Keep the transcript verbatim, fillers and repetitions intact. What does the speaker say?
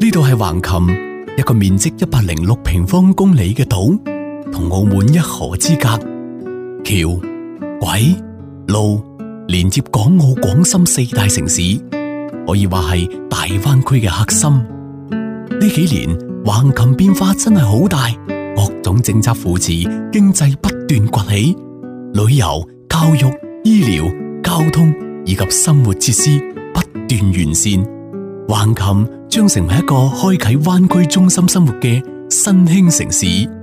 呢度係橫琴，一個面積一百零六平方公里嘅島，同澳門一河之隔，橋、軌、路連接港澳廣深四大城市，可以話係大灣區嘅核心。呢幾年橫琴變化真係好大，各種政策扶持，經濟不斷崛起，旅遊、教育、醫療、交通以及生活設施不斷完善。橫琴將成為一個開啟灣區中心生活嘅新興城市。